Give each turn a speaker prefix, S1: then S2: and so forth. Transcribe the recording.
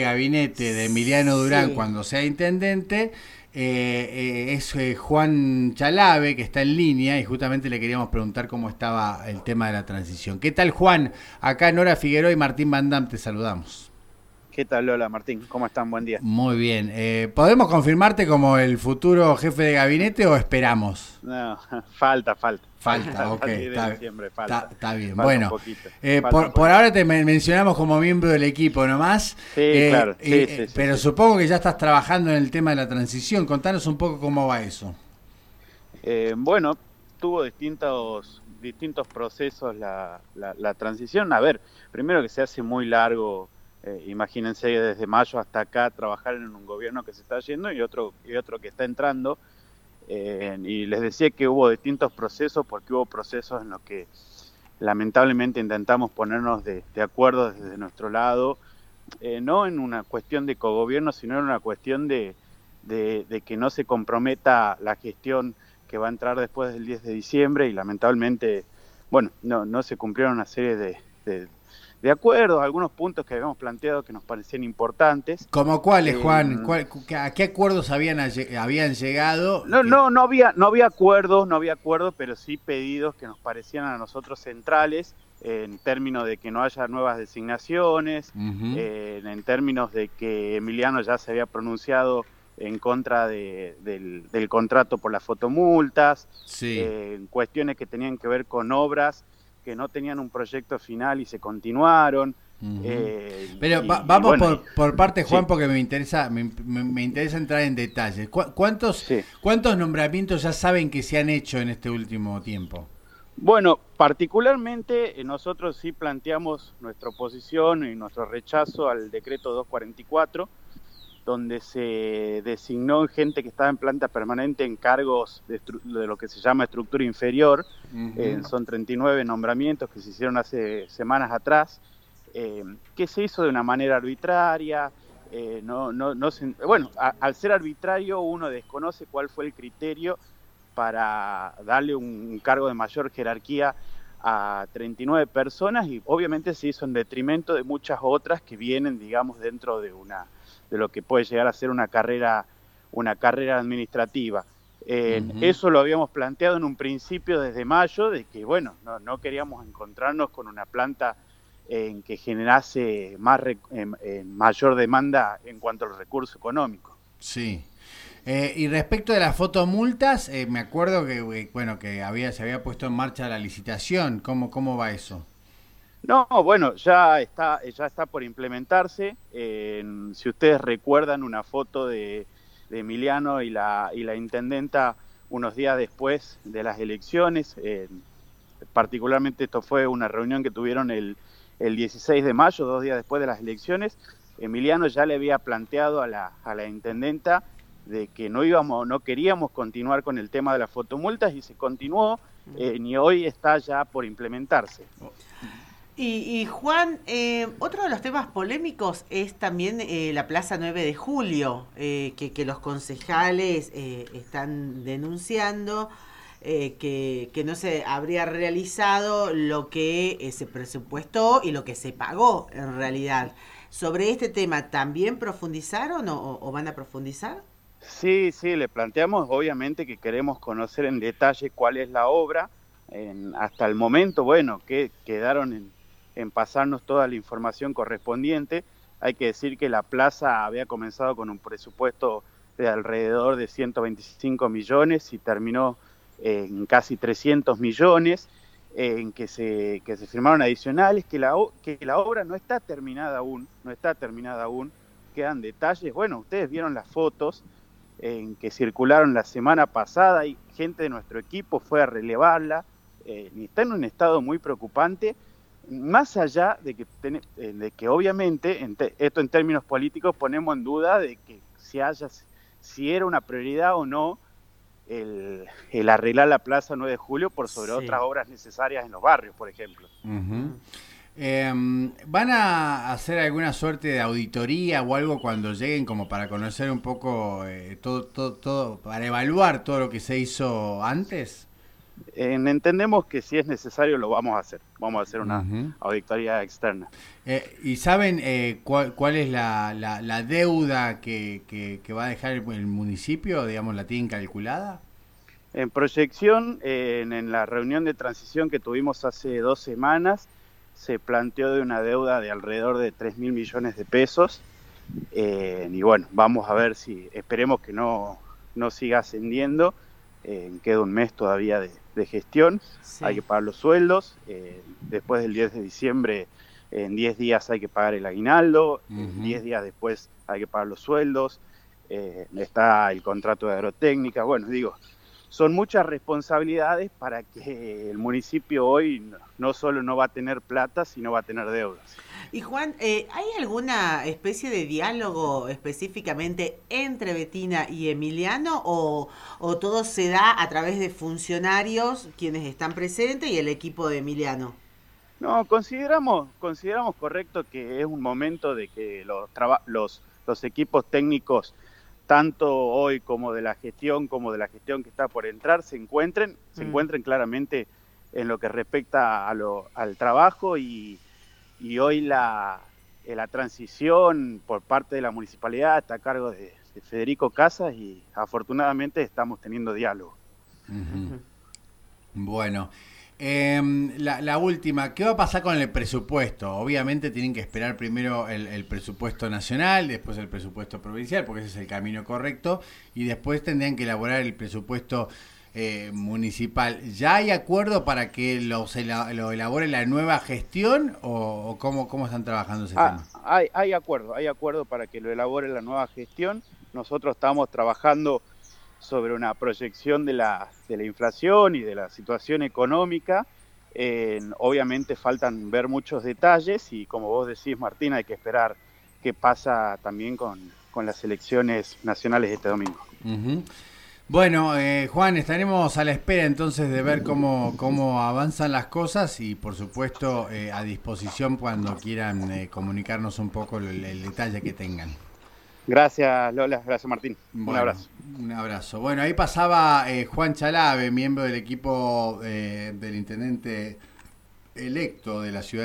S1: Gabinete de Emiliano Durán
S2: Sí.
S1: cuando sea intendente es Juan Chalave, que está en línea, y justamente le queríamos preguntar cómo estaba el tema de la transición. ¿Qué tal, Juan? Acá Nora Figueroa y Martín Van Dam te saludamos.
S3: ¿Qué tal, Lola, Martín? ¿Cómo están? Buen día.
S1: Muy bien. ¿Podemos confirmarte como el futuro jefe de gabinete o esperamos?
S3: No, falta.
S1: Falta, ok,
S3: Hasta el 10 de diciembre falta.
S1: está bien.
S3: Falta un
S1: Bueno,
S3: poquito. Falta un
S1: por
S3: poquito.
S1: ahora te mencionamos como miembro del equipo nomás,
S3: Sí, claro. Sí, sí, sí,
S1: pero
S3: sí.
S1: supongo que ya estás trabajando en el tema de la transición. Contanos un poco cómo va eso.
S3: Bueno, tuvo distintos procesos la transición. A ver, primero que se hace muy largo. Imagínense desde mayo hasta acá trabajar en un gobierno que se está yendo y otro que está entrando. Y les decía que hubo distintos procesos porque hubo procesos en los que lamentablemente intentamos ponernos de acuerdo desde nuestro lado, no en una cuestión de cogobierno, sino en una cuestión de que no se comprometa la gestión que va a entrar después del 10 de diciembre y lamentablemente, bueno, no se cumplieron una serie de acuerdos, algunos puntos que habíamos planteado que nos parecían importantes.
S1: ¿Cómo cuáles,
S3: Eh,
S1: Juan? ¿A qué acuerdos habían llegado?
S3: no había acuerdos, pero sí pedidos que nos parecían a nosotros centrales en términos de que no haya nuevas designaciones,
S1: Ujú.
S3: en términos de que Emiliano ya se había pronunciado en contra del contrato por las fotomultas,
S1: Sí.
S3: en cuestiones que tenían que ver con obras que no tenían un proyecto final y se continuaron.
S1: Ujú.
S3: eh,
S1: Pero
S3: y, y
S1: vamos
S3: bueno,
S1: por partes, Juan,
S3: sí,
S1: porque me interesa entrar en detalles.
S3: sí.
S1: ¿Cuántos nombramientos ya saben que se han hecho en este último tiempo?
S3: Bueno, particularmente nosotros sí planteamos nuestra oposición y nuestro rechazo al decreto 244, donde se designó gente que estaba en planta permanente en cargos de lo que se llama estructura inferior.
S1: Ujú.
S3: Son 39 nombramientos que se hicieron hace semanas atrás, que se hizo de una manera arbitraria. Al ser arbitrario uno desconoce cuál fue el criterio para darle un cargo de mayor jerarquía a 39 personas y obviamente se hizo en detrimento de muchas otras que vienen, digamos, dentro de lo que puede llegar a ser una carrera administrativa.
S1: Ujú.
S3: Eso lo habíamos planteado en un principio desde mayo, de que, bueno, no queríamos encontrarnos con una planta en que generase mayor demanda en cuanto al recurso económico.
S1: Sí. Y respecto de las fotomultas, me acuerdo bueno, se había puesto en marcha la licitación. ¿Cómo va eso?
S3: No, bueno, ya está por implementarse. Si ustedes recuerdan una foto de Emiliano y la intendenta unos días después de las elecciones, particularmente esto fue una reunión que tuvieron el 16 de mayo, 2 días después de las elecciones. Emiliano ya le había planteado a la intendenta de que no queríamos continuar con el tema de las fotomultas y se continuó, y hoy está ya por implementarse.
S2: Y Juan, otro de los temas polémicos es también la Plaza 9 de Julio, que los concejales están denunciando que no se habría realizado lo que se presupuestó y lo que se pagó en realidad. ¿Sobre este tema también profundizaron o van a profundizar?
S3: Sí, sí, le planteamos obviamente que queremos conocer en detalle cuál es la obra. Hasta el momento, bueno, que quedaron en pasarnos toda la información correspondiente. Hay que decir que la plaza había comenzado con un presupuesto de alrededor de 125 millones y terminó en casi 300 millones, en que se firmaron adicionales, que la obra no está terminada aún, quedan detalles. Bueno, ustedes vieron las fotos en que circularon la semana pasada y gente de nuestro equipo fue a relevarla, y está en un estado muy preocupante, más allá de que obviamente, esto en términos políticos ponemos en duda de que si era una prioridad o no el arreglar la Plaza 9 de Julio por sobre otras
S2: Sí.
S3: obras necesarias en los barrios, por ejemplo.
S1: Ujú.
S2: Mm.
S1: ¿Van a hacer alguna suerte de auditoría o algo cuando lleguen como para conocer un poco todo, para evaluar todo lo que se hizo antes?
S3: Entendemos que si es necesario lo vamos a hacer. Vamos a hacer una
S1: Ujú.
S3: auditoría externa.
S1: ¿Y saben cuál es la deuda que va a dejar el municipio? Digamos, ¿la tienen calculada?
S3: En proyección, en la reunión de transición que tuvimos hace 2 semanas, se planteó de una deuda de alrededor de 3.000 millones de pesos. Y bueno, vamos a ver si, esperemos que no siga ascendiendo. Queda un mes todavía de gestión,
S2: Sí.
S3: hay que pagar los sueldos. Después del 10 de diciembre, en 10 días hay que pagar el aguinaldo, en 10 días después hay que pagar los sueldos. Está el contrato de agrotécnica. Bueno, digo, son muchas responsabilidades para que el municipio hoy no solo no va a tener plata, sino va a tener deudas.
S2: Y Juan, ¿hay alguna especie de diálogo específicamente entre Betina y Emiliano o todo se da a través de funcionarios quienes están presentes y el equipo de Emiliano?
S3: No, consideramos correcto que es un momento de que los equipos técnicos, tanto hoy como de la gestión que está por entrar, se encuentren claramente en lo que respecta al trabajo y hoy la transición por parte de la municipalidad está a cargo de Federico Casas y afortunadamente estamos teniendo diálogo.
S1: Ujú. Bueno, la última, ¿qué va a pasar con el presupuesto? Obviamente tienen que esperar primero el presupuesto nacional, después el presupuesto provincial, porque ese es el camino correcto, y después tendrían que elaborar el presupuesto municipal. ¿Ya hay acuerdo para que lo elabore la nueva gestión o cómo están trabajando ese tema?
S3: Hay acuerdo para que lo elabore la nueva gestión. Nosotros estamos trabajando sobre una proyección de la inflación y de la situación económica. Obviamente faltan ver muchos detalles y como vos decís, Martín, hay que esperar qué pasa también con las elecciones nacionales este domingo.
S1: Uh-huh. Bueno, Juan, estaremos a la espera entonces de ver cómo avanzan las cosas y por supuesto a disposición cuando quieran comunicarnos un poco el detalle que tengan.
S3: Gracias, Lola. Gracias, Martín. Un
S1: Bueno,
S3: abrazo.
S1: un abrazo. Bueno, ahí pasaba Juan Chalave, miembro del equipo del intendente electo de la ciudad.